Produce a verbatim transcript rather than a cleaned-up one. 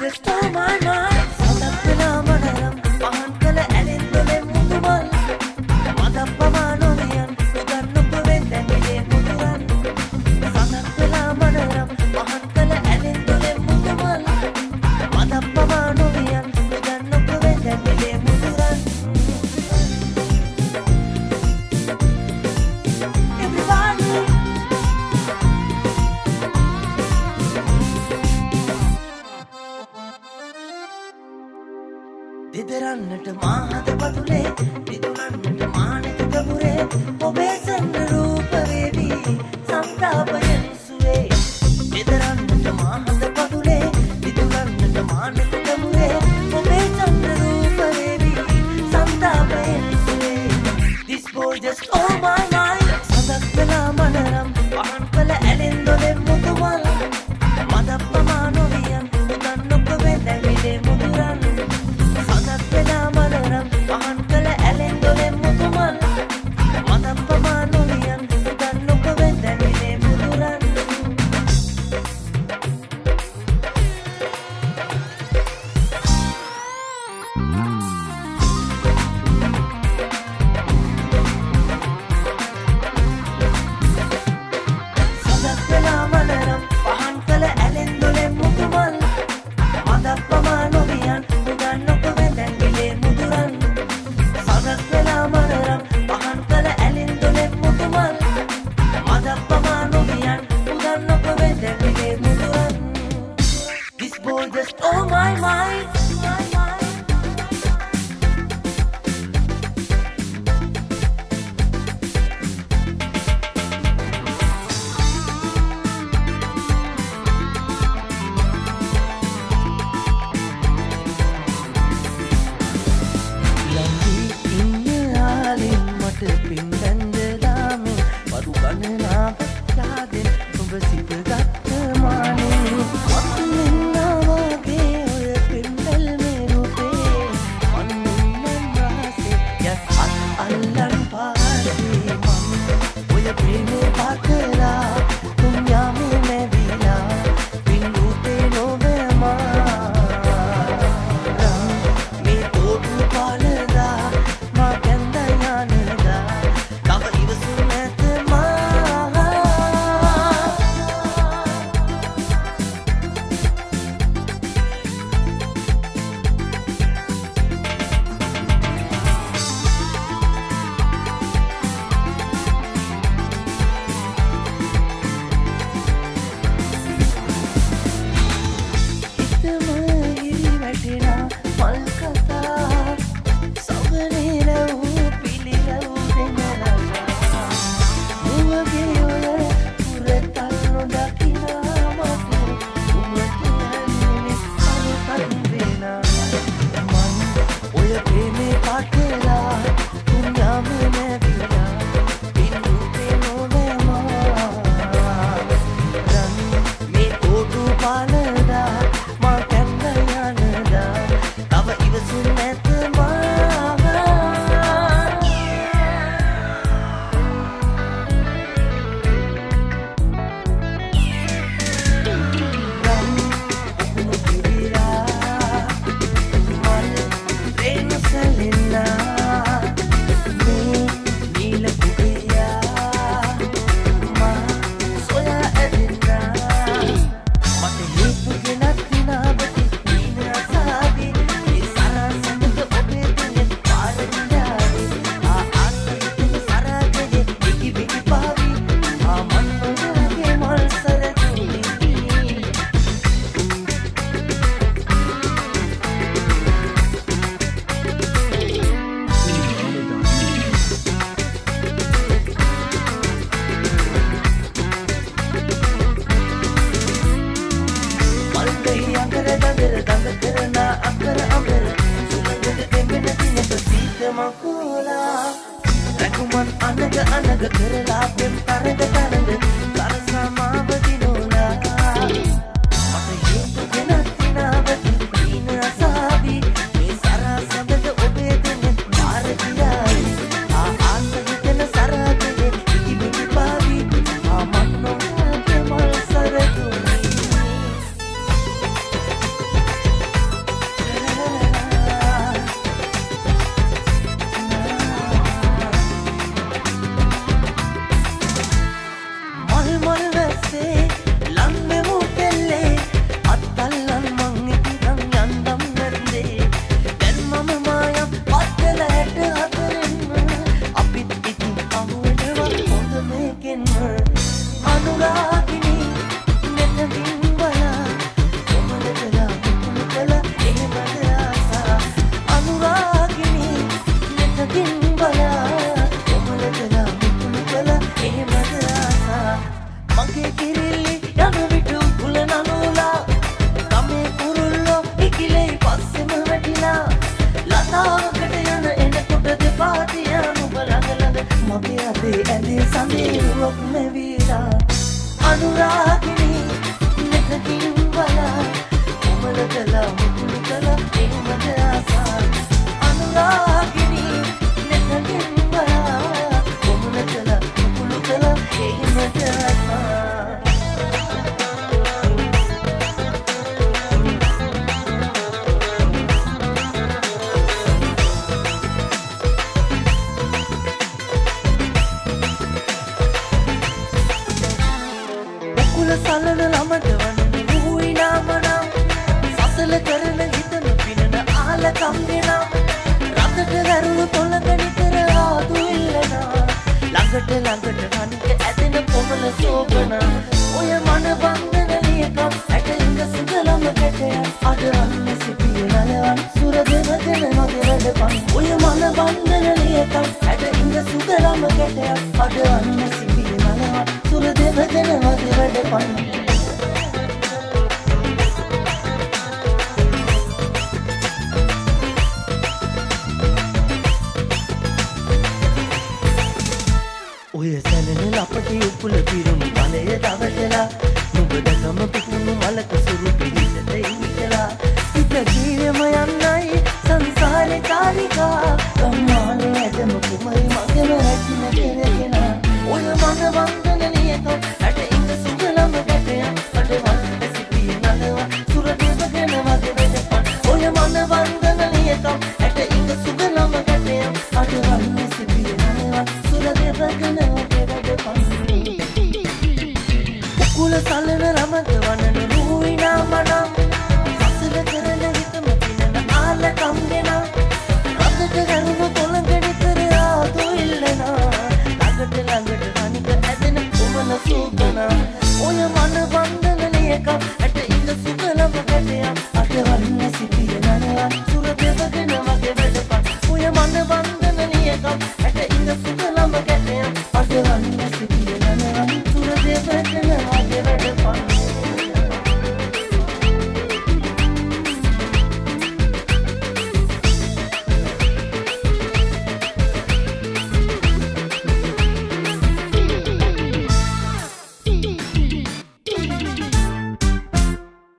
just stole my mind. Sadak vela manaram pahan kala alen dole mudumal. Madappa noviyan udannuko vendamile muduran. Sadak vela manaram pahan kala alen dole mudumal. Madappa noviyan udannuko vendamile muduran. දිදරන්නට මාහද පතුලේ දිදුනන්නට මානෙක ගමුරේ ඔබේ සන්න රූප වේවි සංතාපයෙන් සුවේ දිදරන්නට මාහද පතුලේ දිදුනන්නට මානෙක ගමුරේ ඔබේ සන්න රූප වේවි සංතාපයෙන් සුවේ This boy just stole my mind සදක් වෙලා මනරම් පහන් කළ ඇලෙන් දොලෙන් මුතුමල් මදප්පමා නොවියන් උදන්නොක වෙදැවිලේ මුදුරන් Vela manaram pahan kala alen dole mudumal madappa noviyan udannuko vendamile muduran sadak vela manaram pahan kala alen dole mudumal madappa noviyan udannuko vendamile muduran sadak vela manaram pahan kala alen dole mudumal madappa noviyan udannuko vendamile muduran This boy just stole my mind පින්දන්දලාමේ වරු ගණනාව යාදෙන් ඔබ සිපගත්ත මානේ මත්නින්නාවගේ ඔය පින්දල් මේ රූපේ මන්නින්නම් රාසේ යත් අත් අල්ලන් පාරේ මම ඔය ප්‍රේමේ පාකලා තුන් යාමේ නැවිලා පින් රූපේ නොවේමා මේ තෝටු පාලදා මා කැන්ද යනදා මගේ අතේ ඇඳේ සඳේරුවක් මෙවිලා අනුරාගිනී නැතකින් බලා කොමල කලා මුකුළු කලා එහෙමද ආසා අනුරාගිනී නැතකින් බලා කොමල කලා මුකුළු කලා එහෙමද ආසා සලන ළමද වන්න වූයි නාමනම් සසල කරන හිතන පිනන ආල කම්ගෙනා රතට වැරුණු තොලක නිතර ආතු ඉල්ලනා ළඟට ළඟට හනික ඇදෙන කොමල සෝබනා ඔය මන බන්ධන ලියකම් ඇට ඉඟ සුදලම කැටය අද අන්න සිටිය නලවන් සුර දෙවගෙන මගේ වැඩපන් ඔය මන බන්ධන ලියකම් ඇට ඉඟ සුදලම කැටය අද අන්න සිටිය නලවන් සුර දෙවගෙන මගේ වැඩපන් ඔය සැලෙන ලපටි උකුල පිරුණු බලය දවටලා නුඹ දකම පිපුණු මලක සුරු පිහිටට ඉවිතලා හිත ගීරම යන්නයි සංසාරේ කාරිකා ගම්මානේ ඇදම කුමරි මගම රැකින කෙරගෙන ඔය මන වන්දන නියත ඇට ඉඳ සුගලම ගැටය අඩවන් සිටිය නලවා සුර දෙවගෙන වගේ වෙදපන් ඔය මන වන්දන නියත ඇට ඉඳ සුගලම ගැටය අඩවන් සිටිය නලවා සුර දෙවගෙන කුල සලන රමද වනන රූයි නාමනම් සසල කරන හිතම පිනන ආල කම්ගෙනා රතට ගරුණු තොළඟ නිතර ආතු ඉල්ලනා ළඟට ළඟට හනික ඇදෙන කොමල සූපනා ඔය මන බන්ධන ලියක ඇට ඉඳ සුගලම ගැටයක් අටවන්න සිටිය නනවා සුර දෙවගෙන වගේ වැඩපන් ඔය මන බන්ධන ලියක ඇට ඉඳ